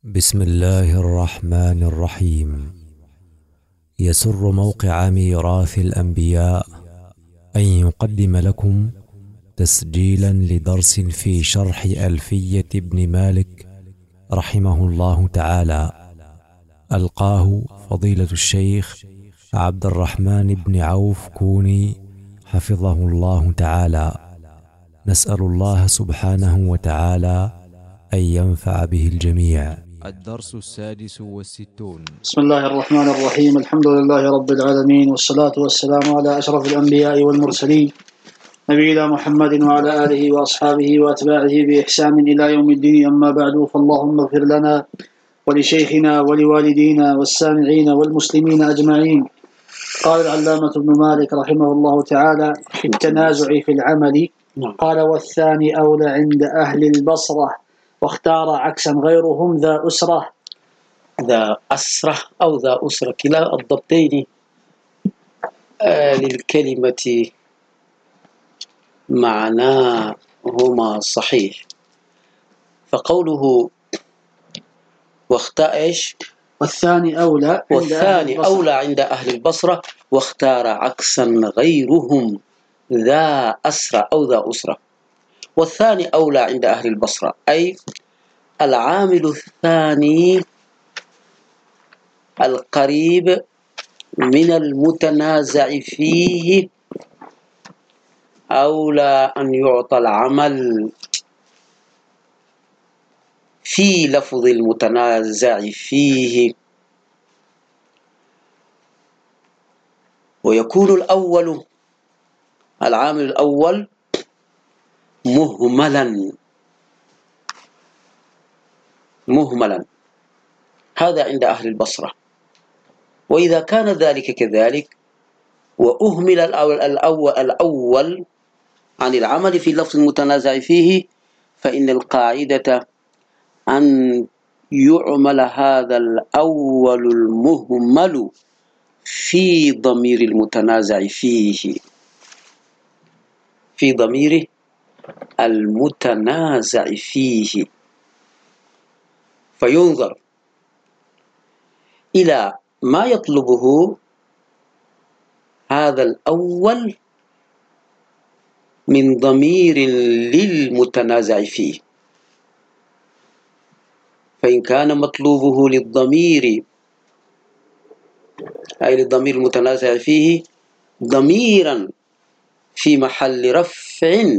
بسم الله الرحمن الرحيم. يسر موقع ميراث الأنبياء أن يقدم لكم تسجيلا لدرس في شرح ألفية ابن مالك رحمه الله تعالى، ألقاه فضيلة الشيخ عبد الرحمن بن عوف كوني حفظه الله تعالى. نسأل الله سبحانه وتعالى أن ينفع به الجميع. الدرس 66. بسم الله الرحمن الرحيم. الحمد لله رب العالمين، والصلاة والسلام على أشرف الأنبياء والمرسلين نبينا محمد وعلى آله وأصحابه وأتباعه بإحسان إلى يوم الدين. أما بعد، فاللهم اغفر لنا ولشيخنا ولوالدينا والسامعين والمسلمين أجمعين. قال العلامة ابن مالك رحمه الله تعالى في التنازع في العمل، قال: والثاني أولى عند أهل البصرة، واختار عكسا غيرهم ذا أسرة. ذا أسرة أو ذا أسرة، كلا الضبطين للكلمة معناهما صحيح. فقوله والثاني أولى عند أهل البصرة، واختار عكسا غيرهم ذا أسرة أو ذا أسرة. والثاني أولى عند أهل البصرة أي العامل الثاني القريب من المتنازع فيه أولى أن يعطى العمل في لفظ المتنازع فيه، ويكون الأول العامل الأول مهملا. هذا عند أهل البصرة. وإذا كان ذلك كذلك وأهمل الأول عن العمل في لفظ المتنازع فيه، فإن القاعدة أن يعمل هذا الأول المهمل في ضمير المتنازع فيه، في ضمير المتنازع فيه، فينظر إلى ما يطلبه هذا الأول من ضمير للمتنازع فيه. فإن كان مطلوبه للضمير أي للضمير المتنازع فيه ضميرا في محل رفع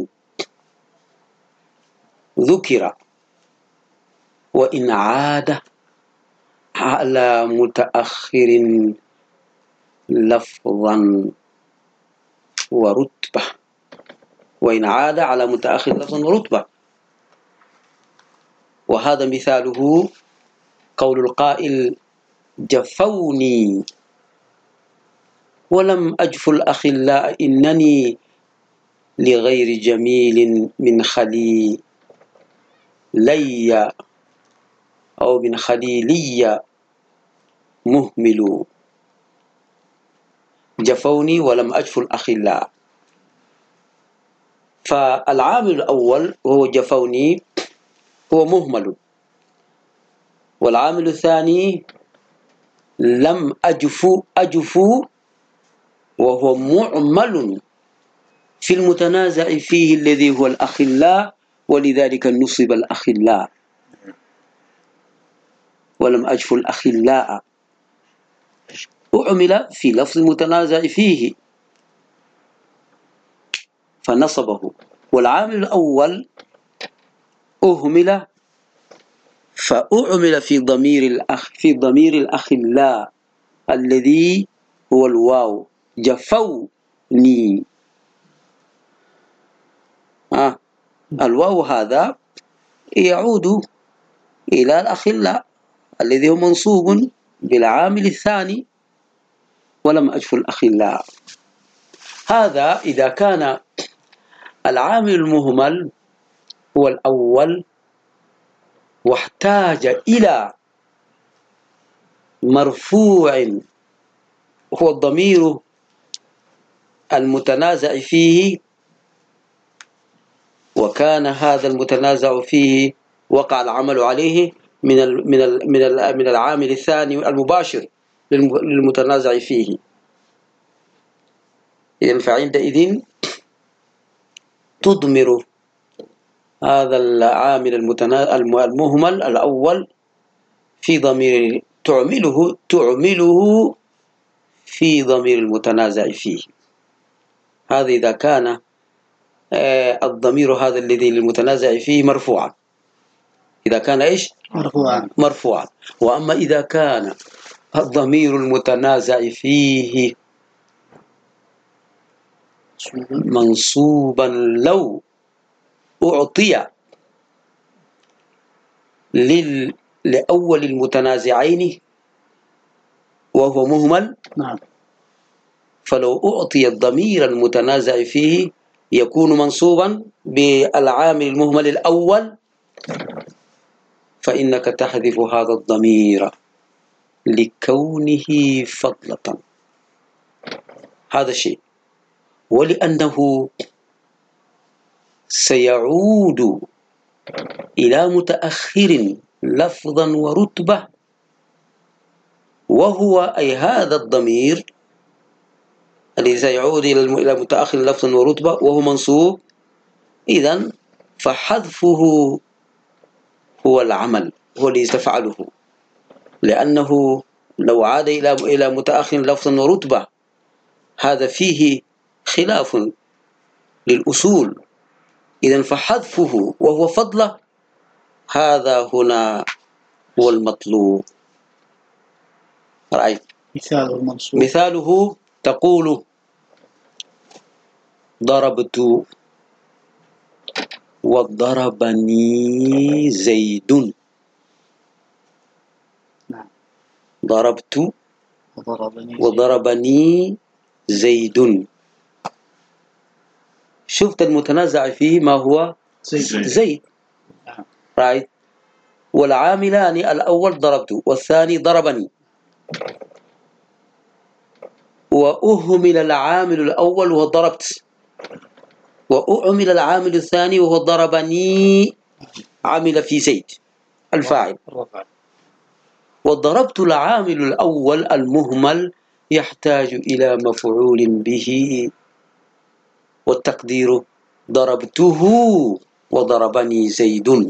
ذكر، وإن عاد على متأخر لفظا ورتبة، وهذا مثاله قول القائل: جفوني ولم أجف الأخلاء إنني لغير جميل من خليلي أو من خليلي مهمل. جفوني ولم أجف الأخلاء، فالعامل الأول وهو جفوني هو مهمل، والعامل الثاني لم أجف وهو معمل في المتنازع فيه الذي هو الأخلاء، ولذلك نصب الأخلاء. ولم أجف الأخلاء أعمل في لفظ المتنازع فيه فنصبه، والعامل الأول أهمل فأعمل في ضمير الأخلاء الذي هو الواو، جفوني. الواو هذا يعود إلى الأخلاء الذي هو منصوب بالعامل الثاني ولم أجف الأخلاء. هذا إذا كان العامل المهمل هو الأول واحتاج إلى مرفوع هو الضمير المتنازع فيه، وكان هذا المتنازع فيه وقع العمل عليه، من العامل الثاني المباشر للمتنازع فيه. إذن فعندئذ تضمر هذا العامل المهمل الأول في ضمير تعمله في ضمير المتنازع فيه. هذا إذا كان الضمير هذا الذي للمتنازع فيه مرفوعا. إذا كان إيش؟ مرفوعا. وأما إذا كان الضمير المتنازع فيه منصوبا لو أعطي لأول المتنازعين وهو مهمل، نعم، فلو أعطي الضمير المتنازع فيه يكون منصوبا بالعامل المهمل الأول، فإنك تحذف هذا الضمير لكونه فضلة. هذا شيء. ولأنه سيعود إلى متأخر لفظا ورتبة، وهو أي هذا الضمير الذي سيعود إلى متأخر لفظا ورتبة وهو منصوب، إذن فحذفه هو العمل، هو الذي سيفعله، لأنه لو عاد إلى متأخر لفظا ورتبة هذا فيه خلاف للأصول. إذن فحذفه وهو فضله هذا هنا هو المطلوب. رأيت مثاله تقول ضربت وضربني زيد. ضربت وضربني زيد. شفت المتنازع فيه ما هو؟ زيد. رايت. والعاملان الأول ضربت والثاني ضربني، وأهمل العامل الأول وهو ضربت، وأعمل العامل الثاني وهو ضربني، عمل في زيد الفاعل. وضربت العامل الأول المهمل يحتاج إلى مفعول به، والتقدير ضربته وضربني زيد،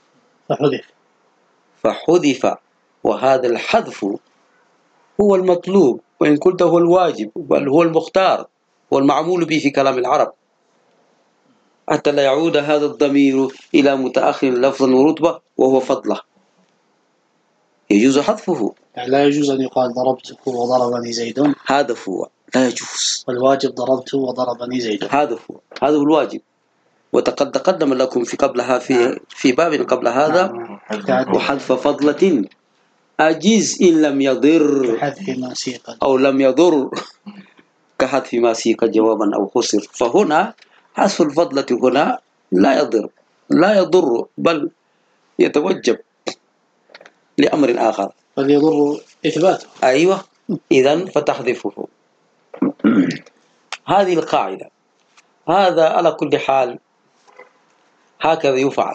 فحذف. وهذا الحذف هو المطلوب، وإن قلت هو الواجب، بل هو المختار والمعمول به في كلام العرب، حتى لا يعود هذا الضمير إلى متأخر لفظا ورتبة وهو فضله، يجوز حذفه. يعني لا يجوز أن يقال ضربته وضربني زيد، هذا هو لا يجوز. والواجب ضربته وضربني زيد، هذا هو الواجب. وقد تقدم لكم في قبلها في باب قبل هذا وحذف فضلة أجيز إن لم يضر كحذف ما سيق أو لم يضر، كحذف ما سيق جوابا أو خسر. فهنا حذف الفضلة هنا لا يضر بل يتوجب لأمر آخر، بل يضر إثباته. أيوة. إذن فتحذفه. هذه القاعدة. هذا على كل حال هكذا يفعل.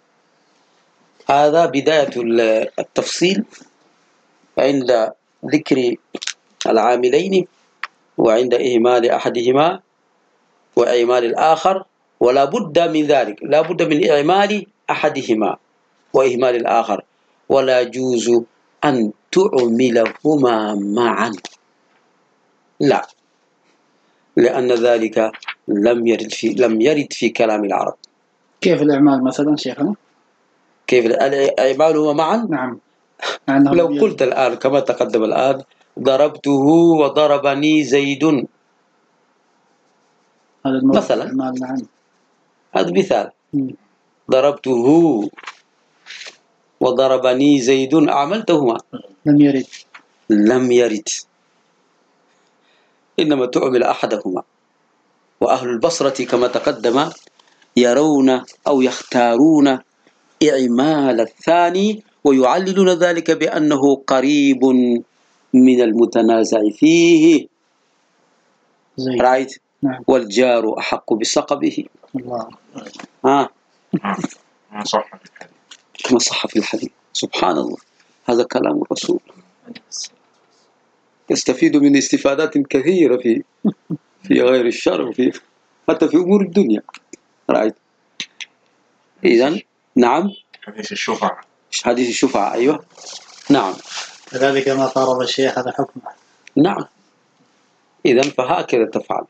هذا بداية التفصيل عند ذكر العاملين، وعند إهمال أحدهما وإعمال الآخر. ولا بد من ذلك، لا بد من إعمال أحدهما وإهمال الآخر، ولا يجوز أن تعملهما معا، لا، لأن ذلك لم يرد في كلام العرب. كيف الإعمال مثلا شيخنا؟ كيف الإعمال هو معا؟ نعم. لو قلت الآن كما تقدم الآن ضربته وضربني زيد مثلا، نعم. هذا مثال. ضربته وضربني زيد أعملتهما؟ لم يرد. إنما تعمل أحدهما. وأهل البصرة كما تقدم يرون أو يختارون إعمال الثاني، ويعللون ذلك بأنه قريب من المتنازع فيه. رايت. نعم. والجار أحق بصقبه. الله. كما صح في الحديث. سبحان الله، هذا كلام الرسول يستفيد من استفادات كثيرة في غير الشرع، حتى في أمور الدنيا. رأيت؟ إذن نعم، حديث الشفعة. حديث الشفعة، أيوة نعم. كذلك ما فرض الشيخ هذا حكمه. نعم. إذن فهكذا تفعل،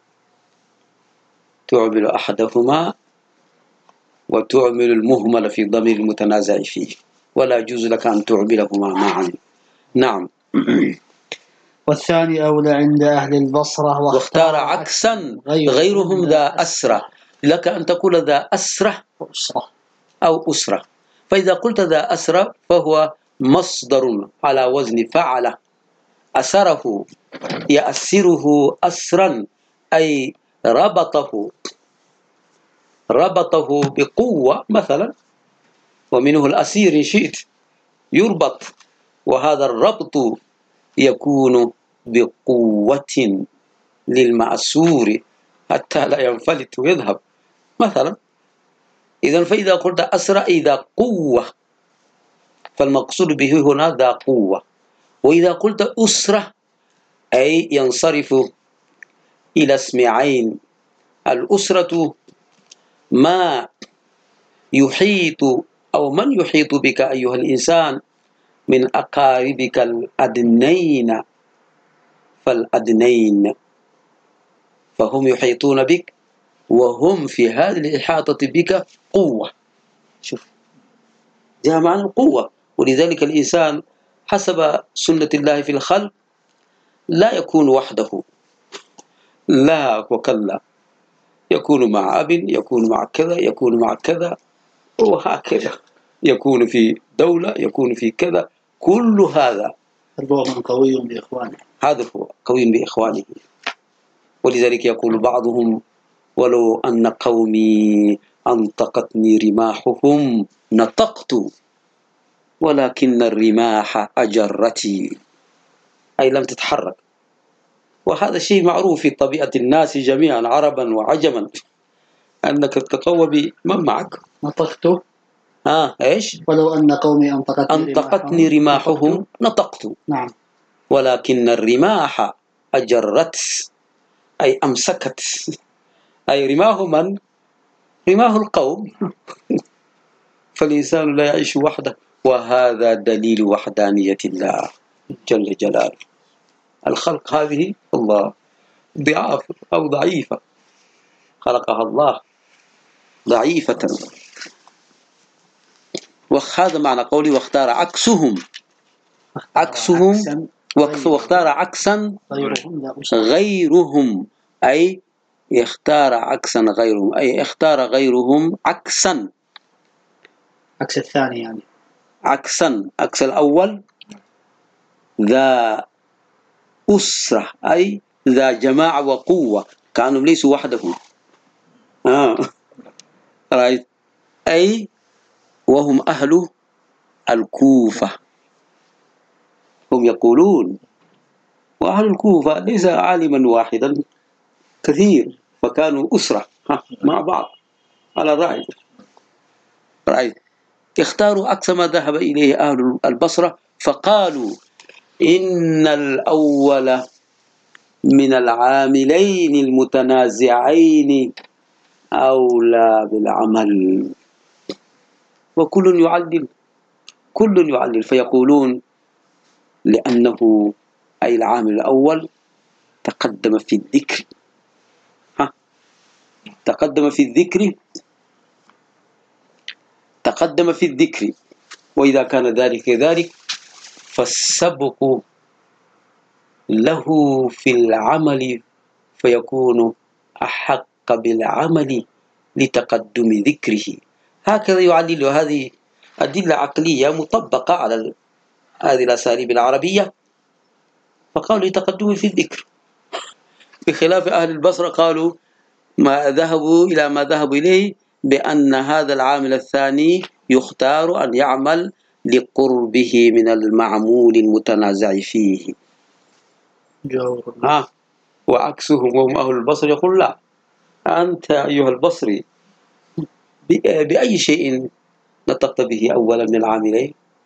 تعمل أحدهما وتعمل المهمل في ضمير المتنازع فيه، ولا يجوز لك أن تعملهما معا. نعم. والثاني أولى عند أهل البصرة واختار عكسا غيرهم ذا أسرة. لك أن تقول ذا أسرة أو أسرة. فإذا قلت ذا أسرة فهو مصدر على وزن فعل، أسره يأسره أسرا، أي ربطه بقوة مثلا، ومنه الأسير إن شئت يربط، وهذا الربط يكون بقوة للمأسور حتى لا ينفلت ويذهب مثلا. إذن فإذا قلت أسرى إذا قوة، فالمقصود به هنا ذا قوة. وإذا قلت أسرة أي ينصرف إلى اسم عين. الأسرة ما يحيط أو من يحيط بك أيها الإنسان من أقاربك الأدنين، فالأدنين فهم يحيطون بك، وهم في هذه الإحاطة بك قوة. شوف، جاء معنى القوة. ولذلك الإنسان حسب سنة الله في الخلق لا يكون وحده، لا وكلا، يكون مع أب، يكون مع كذا، يكون مع كذا، وهكذا، يكون في دولة، يكون في كذا، كل هذا قوي بإخوانه. هذا هو قوي بإخوانه. ولذلك يقول بعضهم: ولو أن قومي أنطقتني رماحهم نطقت، ولكن الرماح أجرتي، أي لم تتحرك. وهذا شيء معروف في طبيعة الناس جميعا، عربا وعجما، أنك تتقوى بمن معك. نطقت، إيش؟ ولو أن قومي أنطقتني رماحهم نطقت. نعم. ولكن الرماح أجرت، أي أمسكت، أي رماه من؟ رماه القوم. فالإنسان لا يعيش وحده، وهذا دليل وحدانية الله جل جلاله. الخلق هذه الله ضعاف أو ضعيفة، خلقها الله ضعيفة. وهذا معنى قولي واختار عكسهم. واختار عكسا غيرهم، أي يختار عكسا غيرهم، أي اختار غيرهم عكسا، عكس الثاني يعني عكسا. عكس الأول ذا أسرة، أي ذا جماعة وقوة، كانوا ليسوا وحدهم. رأيت؟ أي وهم أهل الكوفة. هم يقولون، وأهل الكوفة ليس عالما واحدا، كثير، فكانوا أسرة مع بعض على رأي. اختاروا عكس ما ذهب إليه أهل البصرة، فقالوا إن الأول من العاملين المتنازعين أولى بالعمل. وكل يعلل، فيقولون لأنه أي العامل الأول تقدم في الذكر، تقدم في الذكر، وإذا كان ذلك كذلك فالسبق له في العمل فيكون أحق بالعمل لتقدم ذكره. هكذا يعلل. هذه أدلة عقلية مطبقة على هذه الأساليب العربية، فقالوا لتقدم في الذكر، بخلاف أهل البصرة قالوا ما ذهبوا إليه بأن هذا العامل الثاني يختار أن يعمل لقربه من المعمول المتنازع فيه. وعكسهم وهم أهل البصر يقول لا، أنت أيها البصري بأي شيء نطقت به أولا من العاملين؟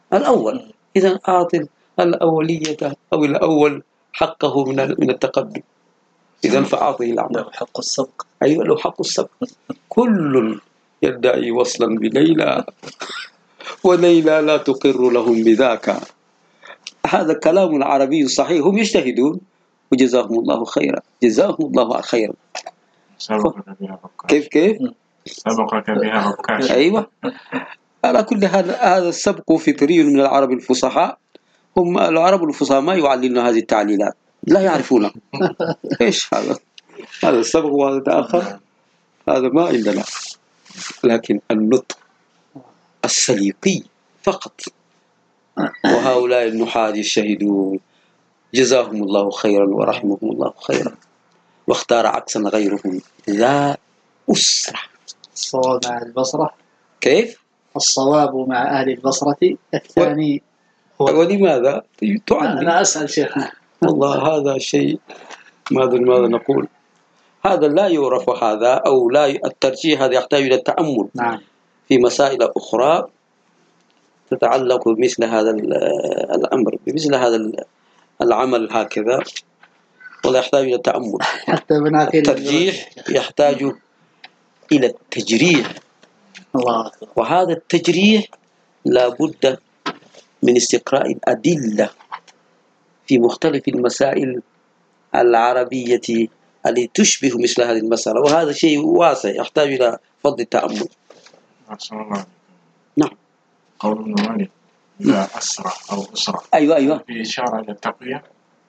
الأول. إذا أعطي الأولية أو الأول حقه من التقدم. إذا فأعطه الأعمال. له حق السبق. أيوة، له حق السبق. كل يدعي وصلا بليلى وليلى لا تقر لهم بذاك. هذا كلام عربي صحيح، هم يجتهدون وجزاهم الله خيرا، جزاهم الله خيرا. سبقك بها كيف سبقك بها بكاش. أيوة. على كل حال هذا السبق فطري من العرب الفصحاء. هم العرب الفصحاء ما يعللون هذه التعليلات، لا يعرفونها. إيش هذا السبق وهذا تأخر، هذا ما عندنا. لكن النطق السليقي فقط. وهؤلاء النحاة الشهيدون جزاهم الله خيرا ورحمهم الله خيرا، واختار عكسا غيرهم ذا أسرة. الصواب مع البصرة. كيف؟ الصواب مع أهل البصرة. الثاني هو. ولماذا تعلم؟ أنا أسأل شيخنا. والله هذا شيء ماذا نقول؟ هذا لا يعرف، هذا أو لا الترجيح هذا يحتاج إلى التأمل. نعم. في مسائل أخرى تتعلق بمثل هذا الأمر، بمثل هذا العمل هكذا، ولا يحتاج إلى التأمل. حتى الترجيح يحتاج إلى التجريح. الله أكبر. وهذا التجريح لا بد من استقراء الأدلة في مختلف المسائل العربية التي تشبه مثل هذه المسألة، وهذا شيء واسع يحتاج إلى فضل التأمل. نعم. قول ابن مالك لا أسرع أو أسرع. أيوة. في إشارة إلى التقوية.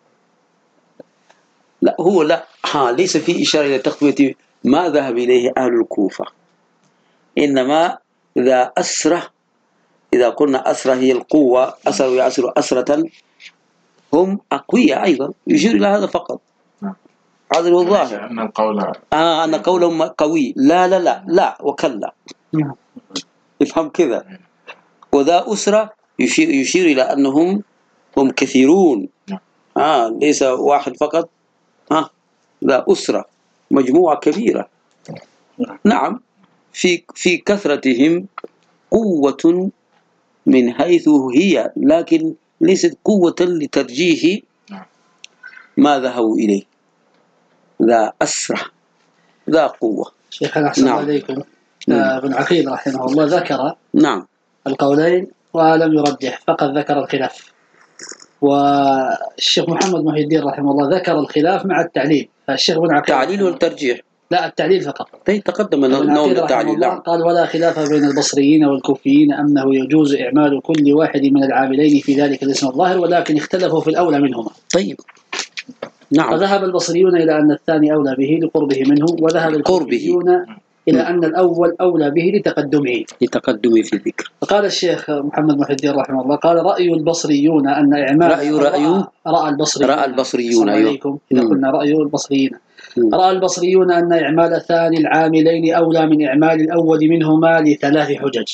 لا هو لا ليس في إشارة إلى التقوية ما ذهب إليه أهل الكوفة، إنما إذا أسرة، إذا قلنا أسرة هي القوة، أسر ويأسر أسرة، هم أقوياء أيضا، يشير إلى هذا فقط. هذا هو الظاهر. أن القول أن قولهم قوي. لا وكلا. افهم كذا. وذا أسرة يشير إلى أنهم هم كثيرون. ليس واحد فقط. ذا أسرة مجموعة كبيرة. نعم. في كثرتهم قوة من حيث هي، لكن ليست قوة لترجيح ما ذهبوا إليه. ذا أسرع، ذا قوة. شيخنا أحسن عليكم. ابن عقيل رحمه الله ذكر القولين ولم يرجح، فقط ذكر الخلاف. والشيخ محمد محي الدين رحمه الله ذكر الخلاف مع التعليل. فالشيخ ابن عقيل التعليل والترجيح. لا، التعليل فقط. تقدم نوع التعليل. قال ولا خلاف بين البصريين والكوفيين أنه يجوز إعمال كل واحد من العاملين في ذلك الاسم الظاهر، ولكن اختلفوا في الأولى منهما. طيب. نعم. فذهب البصريون إلى أن الثاني أولى به لقربه منه، وذهب الكوفيون إلى أن الأول أولى به لتقدمه في الذكر. فقال الشيخ محمد محي الدين رحمه الله قال رأي البصريون أن إعمال رأى البصريون عليكم إذا قلنا رأي البصريين. رأى البصريون أن إعمال ثاني العاملين أولى من إعمال الأول منهما لثلاث حجج.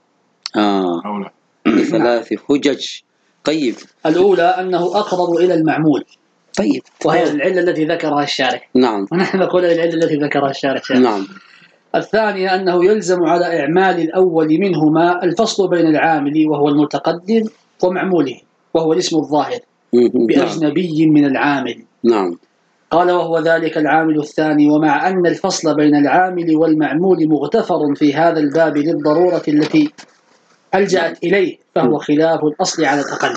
لثلاث حجج. طيب. الأولى أنه أقرب إلى المعمول. طيب. وهي العلة التي ذكرها الشارح. نعم. ونحن نقول العلة التي ذكرها الشارح. نعم. الثانية أنه يلزم على إعمال الأول منهما الفصل بين العامل وهو المتقدم ومعموله وهو الاسم الظاهر بأجنبي من العامل. نعم. قال وهو ذلك العامل الثاني، ومع أن الفصل بين العامل والمعمول مغتفر في هذا الباب للضرورة التي ألجأت إليه، فهو خلاف الأصل على الأقل.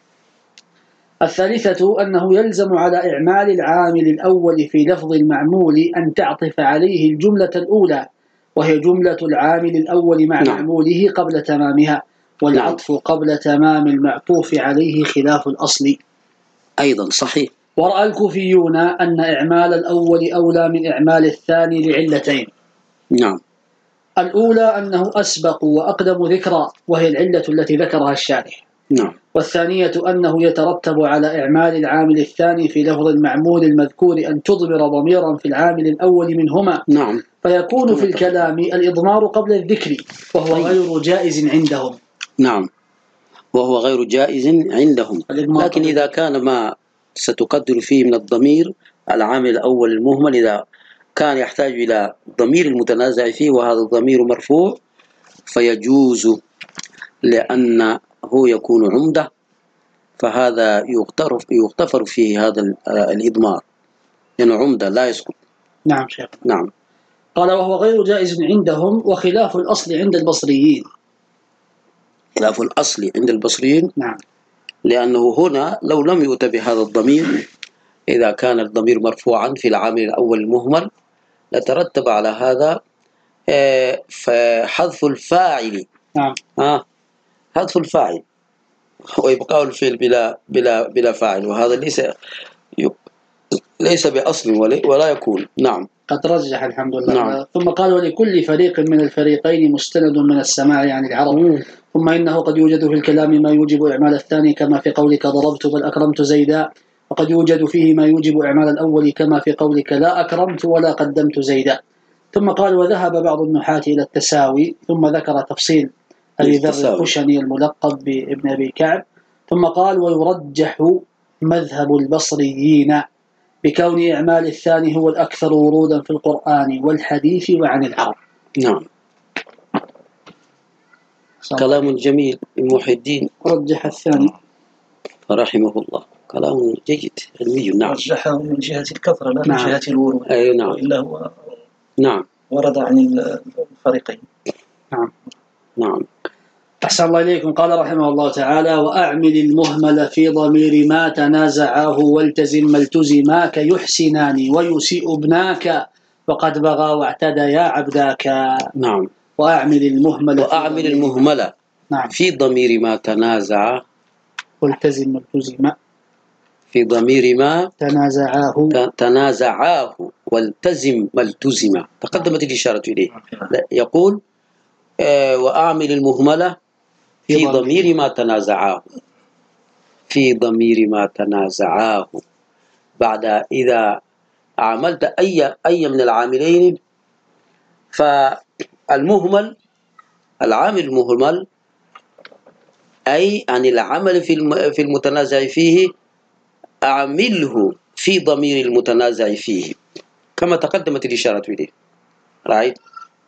الثالثة أنه يلزم على إعمال العامل الأول في لفظ المعمول أن تعطف عليه الجملة الأولى، وهي جملة العامل الأول مع معموله قبل تمامها، والعطف قبل تمام المعطوف عليه خلاف الأصل. أيضا صحيح. ورأى الكوفيون أن إعمال الأول أولى من إعمال الثاني لعلتين. نعم. الأولى أنه أسبق وأقدم ذكرى، وهي العلة التي ذكرها الشارح. نعم. والثانية أنه يترتب على إعمال العامل الثاني في لفظ المعمول المذكور أن تضمر ضميرا في العامل الأول منهما. نعم. فيكون في الكلام الإضمار قبل الذكر، وهو غير جائز عندهم. نعم. وهو غير جائز عندهم. لكن إذا كان ما ستقدر فيه من الضمير العامل الأول المهمل، إذا كان يحتاج إلى ضمير المتنازع فيه وهذا الضمير مرفوع، فيجوز، لأن هو يكون عمدة، فهذا يغتفر فيه هذا الإضمار، لأنه يعني عمدة لا يسقط. نعم شيخ. نعم. قال وهو غير جائز عندهم وخلاف الأصل عند البصريين. خلاف الأصل عند البصريين. نعم. لأنه هنا لو لم يؤت بهذا الضمير، إذا كان الضمير مرفوعا في العامل الأول المهمل، لترتب على هذا فحذف الفاعل. نعم. حذف الفاعل وإبقاء الفعل بلا فاعل، وهذا ليس بأصل ولا يكون. نعم. قد رجح الحمد لله. نعم. ثم قال ولكل فريق من الفريقين مستند من السماع عن العرب. ثم إنه قد يوجد في الكلام ما يوجب إعمال الثاني كما في قولك ضربت بل أكرمت زيدا، وقد يوجد فيه ما يوجب إعمال الأول كما في قولك لا أكرمت ولا قدمت زيدا. ثم قال وذهب بعض النحاة إلى التساوي، ثم ذكر تفصيل أبي ذر الخشني الملقب بابن أبي كعب. ثم قال ويرجح مذهب البصريين بكون إعمال الثاني هو الأكثر ورودا في القرآن والحديث وعن العرب. نعم. كلام جميل من محي الدين. رجح الثاني رحمه الله، كلام جيد علمي. نعم. رجحه من جهة الكثرة لا من نعم. جهة الورود. أي نعم. وإلا هو نعم ورد عن الفريقين. نعم. نعم. أحسن الله إليكم. قال رحمه الله تعالى وأعمل المهمل في ضمير ما تنازعاه والتزم ما التزما كيحسنان ويسيء ابناك وقد بغى واعتدى يا عبداك. نعم. وأعمل المهمل نعم. في ضمير ما تنازع والتزم ما التزما في ضمير ما تنازعاه والتزم ما التزما تقدمت الإشارة إليه. يقول وأعمل المهملة في ضمير ما تنازعاه، في ضمير ما تنازعاه، بعد إذا عملت أي من العاملين، فالمهمل العامل المهمل أي عن العمل في المتنازع فيه أعمله في ضمير المتنازع فيه كما تقدمت الإشارة إليه. رأيت؟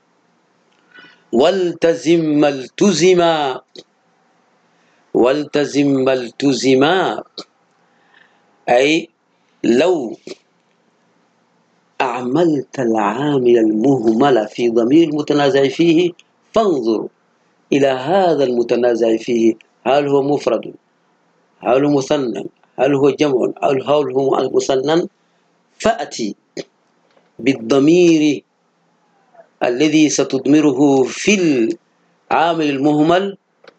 والتزم ما التزما، والتزم ما التزما أي لو أعملت العامل المهمل في ضمير المتنازع فيه فانظر إلى هذا المتنازع فيه، هل هو مفرد، هل هو مثنى، هل هو جمع، هل هو مثنى، فأتي بالضمير الذي ستضمره في العامل المهمل،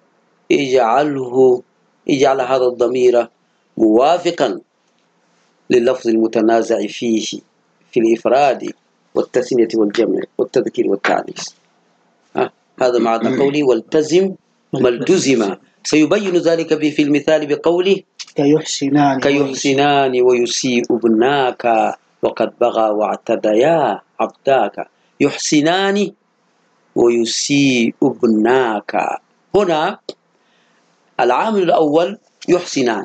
اجعل هذا الضمير موافقا لللفظ المتنازع فيه في الإفراد والتثنية والجمع والتذكير والتعنيث. هذا معنى قولي والتزم ما التزم. سيبين ذلك في المثال بقوله كيحسنان ويسيء ابناك وقد بغى واعتديا عبداك. يحسنان ويسيء ابناك، هنا العامل الأول يحسنان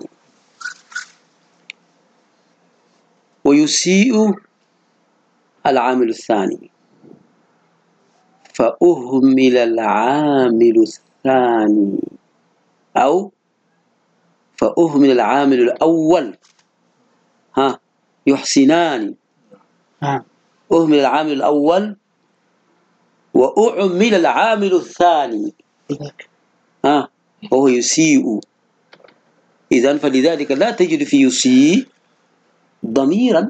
ويسيء العامل الثاني، فأهمل العامل الثاني أو فأهمل العامل الأول. يحسنان أهمل العامل الأول وأعمل العامل الثاني وهو يسيء. إذن فلذلك لا تجد في يسيء ضميرا،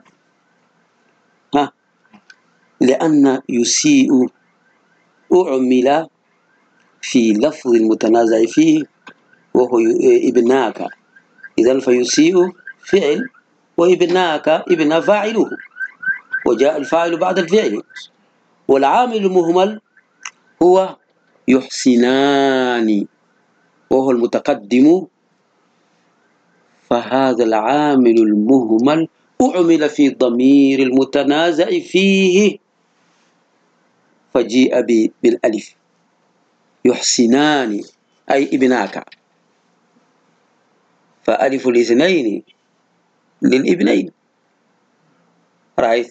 لأن يسيء أعمل في لفظ المتنازع فيه وهو ابناك، إذن فيسيء فعل وابناك ابن فاعله، وجاء الفاعل بعد الفعل. والعامل المهمل هو يحسنان وهو المتقدم، فهذا العامل المهمل أعمل في ضمير المتنازع فيه فجيء بالألف، يحسنان أي ابناك، فألف الاثنين للابنين. رأيت؟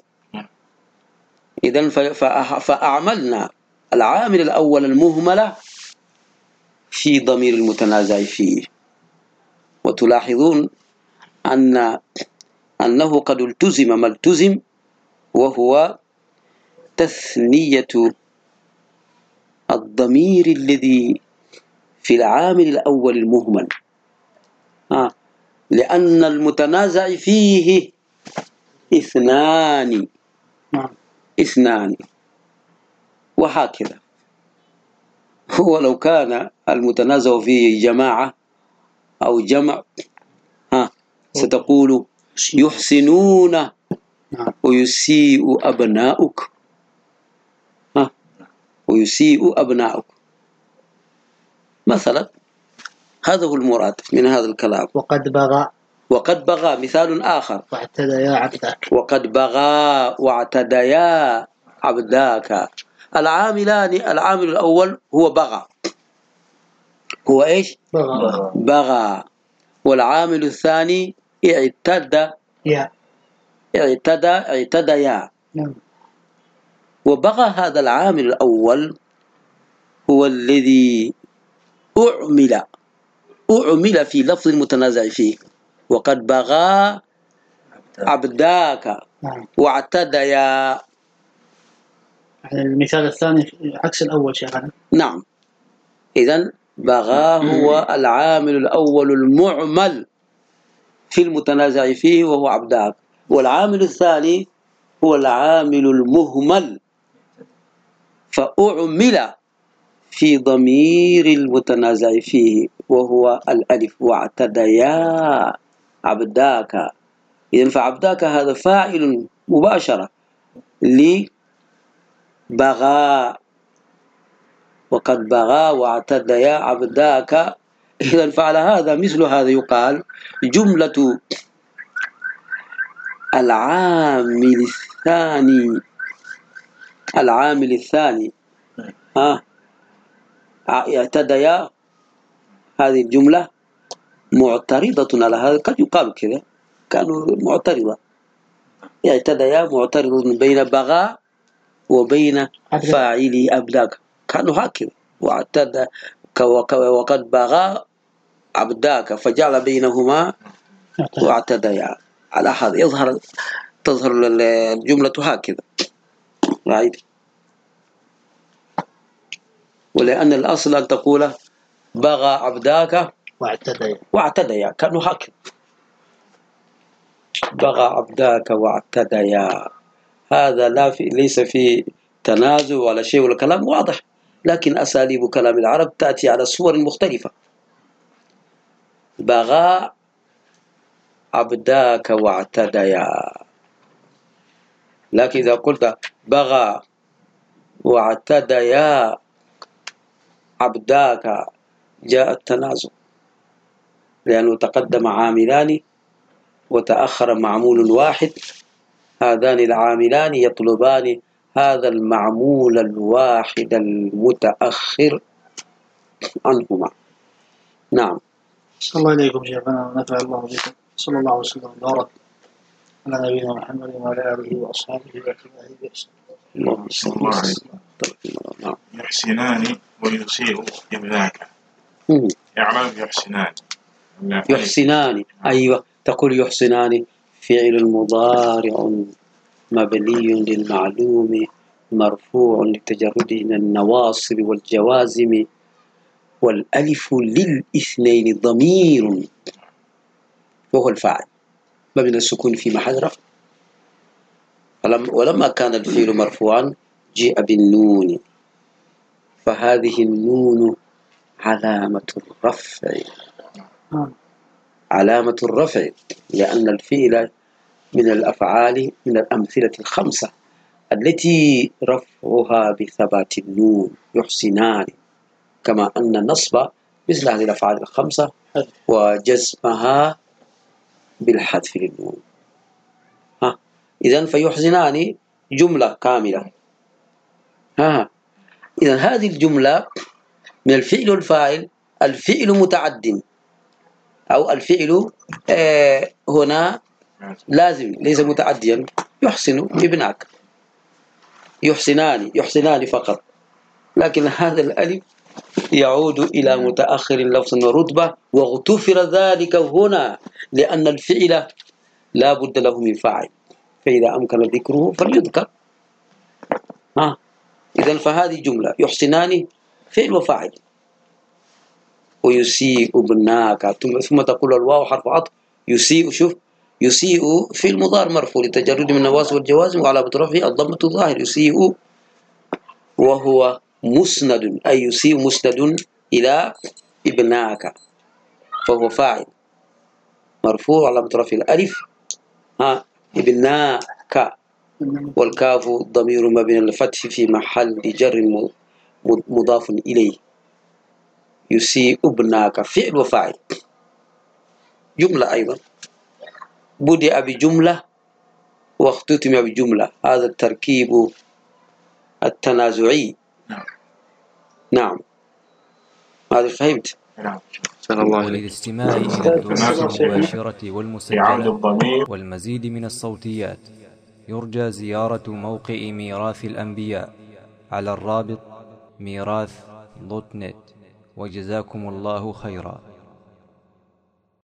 إذن فأعملنا العامل الأول المهملة في ضمير المتنازع فيه. وتلاحظون أنه قد التزم ما التزم، وهو تثنية الضمير الذي في العامل الأول المهمل، لأن المتنازع فيه اثنان، وهكذا. هو لو كان المتنازع فيه جماعة أو جمع ستقول يحسنون ويسيء أبناؤك، ويسيء أبناؤك مثلا. هذا هو المراد من هذا الكلام. وقد بغى مثال آخر، واعتديا عبداك. وقد بغى واعتديا عبداك. العامل الأول هو بغى، هو إيش؟ بغى. والعامل الثاني اعتديا. وبغى هذا العامل الأول هو الذي أعمل في لفظ المتنازع فيه. وقد بغى عبداك واعتديا. المثال الثاني عكس الأول شيخنا. نعم. إذن بغى هو العامل الأول المعمل في المتنازع فيه وهو عبداك، والعامل الثاني هو العامل المهمل فأعمل في ضمير المتنازع فيه وهو الألف، واعتديا عبداك. إذن فعبداك هذا فاعل مباشرة لبغى، وقد بغى واعتديا عبداك. إذن فعلى هذا مثل هذا يقال جملة العامل الثاني اعتديا، هذه الجملة معترضة على هذا. قد يقال كذا، كانوا معترضة. اعتديا معترض بين بغى وبين فاعلي أبداك، كانوا هكذا. واعتدى وقد بغى عبداك فجعل بينهما واعتديا. على هذا تظهر الجملة هكذا، رأيت؟ ولأن الأصل أن تقول بغى عبداك واعتديا، كانوا هكذا. بغى عبداك واعتديا، هذا ليس فيه تنازع ولا شيء، ولا كلام واضح. لكن أساليب كلام العرب تأتي على صور مختلفة. بغى عبداك واعتديا، لكن إذا قلت بغى واعتديا عبداك جاء التنازع، لأنه تقدم عاملان وتأخر معمول واحد. هذان العاملان يطلبان هذا المعمول الواحد المتأخر عنهما. نعم. صلى الله عليكم شيخنا ونفع الله بكم. صلى الله وسلم وبارك على نبينا محمد وعلى آله وأصحابه وأتباعه بإحسان. اللهم صل وسلم. يحسنان ويسيء إبذاك. إعراب يحسنان. أيوة، تقول يحسنان فعل مضارع مبني للمعلوم مرفوع لتجرده من النواصب والجوازم، والألف للإثنين ضمير وهو الفاعل مبني السكون في محل رفع. ولما كان الفعل مرفوعا جاء بالنون، فهذه النون علامة الرفع، لأن الفعل من الأفعال من الأمثلة الخمسة التي رفعها بثبات النون. يحسنان، كما أن النصب مثل هذه الأفعال الخمسة وجزمها بالحذف للنون. إذن فيحسنان جملة كاملة. إذن هذه الجملة من الفعل والفاعل. الفعل متعد، أو الفعل هنا لازم ليس متعديا. يحسن ابنك، يحسنان فقط، لكن هذا الألف يعود إلى متأخر لفظا ورتبة، واغتفر ذلك هنا لأن الفعل لا بد له من فاعل، فإذا أمكن ذكره فليذكر. إذن فهذه جملة يحسنان فعل وفاعل. ويسيء ابناك، ثم تقول الواو حرف عطف. يسيء، شوف، يسيء في المضارع مرفوع لتجرد من النواصب والجوازم، وعلى رفعه الضمة الظاهر. يسيء وهو مسند، أي يسيء مسند إلى ابناك، فهو فاعل مرفوع على رفعه الألف ابناك، والكاف ضمير مبني الفتح في محل جر مضاف إليه. يسيء ابناك فعل وفاعل. جملة أيضا بدأ بجملة واختتم بجملة، هذا التركيب التنازعي. نعم. هذا فهمت؟ نعم. وللاستماع إلى الدروس المباشرة والمسجلة والمزيد من الصوتيات يرجى زيارة موقع ميراث الأنبياء على الرابط ميراث.net. وجزاكم الله خيرا.